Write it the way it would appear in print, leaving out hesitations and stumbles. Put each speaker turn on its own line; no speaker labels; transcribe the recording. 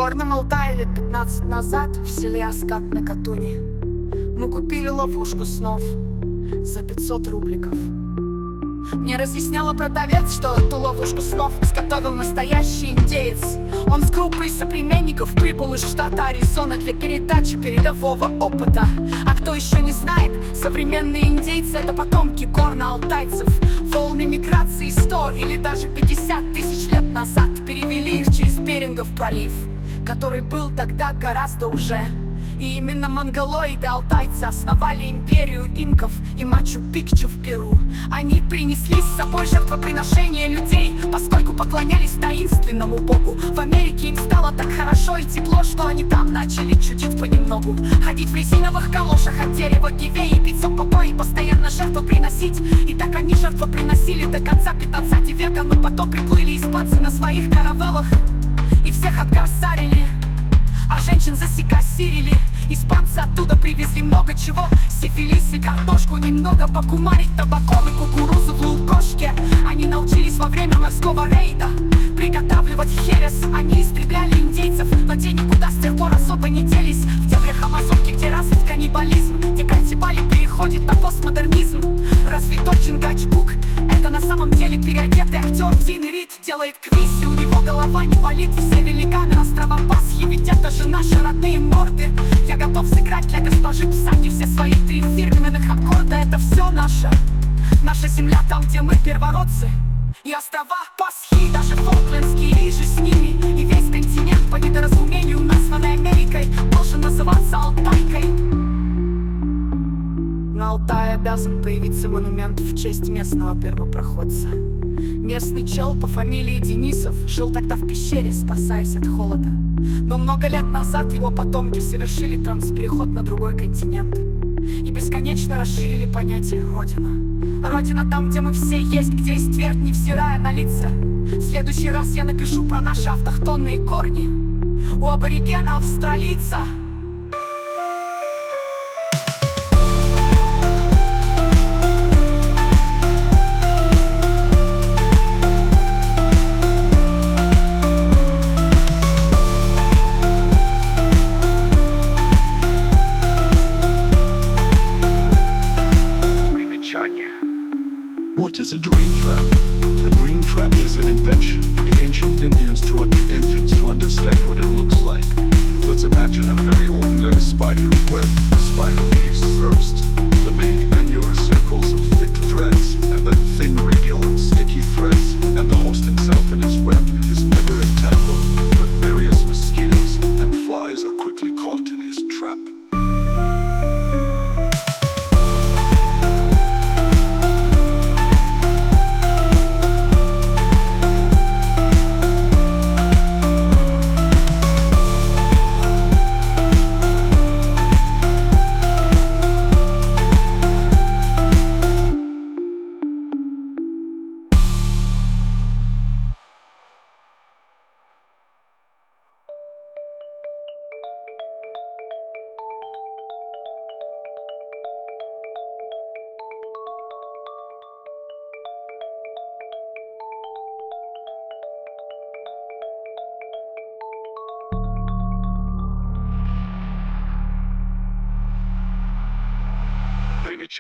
Горном Алтае лет 15 назад в селе Аскат на Катуни мы купили ловушку снов за 500 рубликов. Мне разъясняла продавец, что эту ловушку снов изготовил настоящий индеец. Он с группой соплеменников прибыл из штата Аризона для передачи передового опыта. А кто еще не знает, современные индейцы — это потомки горно-алтайцев. Волны миграции 100 или даже 50 тысяч лет назад перевели их через Берингов пролив, который был тогда гораздо уже. И именно монголоиды-алтайцы основали империю инков и Мачу-Пикчу в Перу. Они принесли с собой жертвоприношение людей, поскольку поклонялись таинственному богу. В Америке им стало так хорошо и тепло, что они там начали чудить понемногу. Ходить в резиновых калошах от дерева гивеи, пить сок попой и постоянно жертву приносить. И так они жертву приносили до конца 15 века. Но потом приплыли испанцы на своих каравеллах и всех обкорсарили, а женщин засекасирили. Испанцы оттуда привезли много чего: сифилис и картошку, немного покумарить, табаком и кукурузу в лукошке. Они научились во время морского рейда приготавливать херес. Они истребляли индейцев, но те никуда с тех пор особо не делись. В дебрях Амазонки, где развит каннибализм, где Кантибали переходит на постмодернизм. Развитой Чингачгук — это на самом деле переодетый актер. Дин Рид делает квиз, и у него голова не болит. Все великаны острова Пасхи, ведь это же наши родные морды. Я готов сыграть для госпожи Псаки все свои 3 фирменных аккорда. Это все наша земля, там, где мы первородцы. И острова Пасхи, даже Фолклендские рижи с ними. И весь континент по недоразумению, названный Америкой, должен называться Алтайкой. На Алтае обязан появиться монумент в честь местного первопроходца. Местный чел по фамилии Денисов жил тогда в пещере, спасаясь от холода. Но много лет назад его потомки совершили транспереход на другой континент и бесконечно расширили понятие «Родина». Родина там, где мы все есть, где есть твердь, невзирая на лица. В следующий раз я напишу про наши автохтонные корни у аборигена австралийца.
What is a dream trap? A dream trap is an invention the ancient Indians taught the infants to understand what it looks like. Let's imagine a very ordinary spider web. The spider leaves first. The main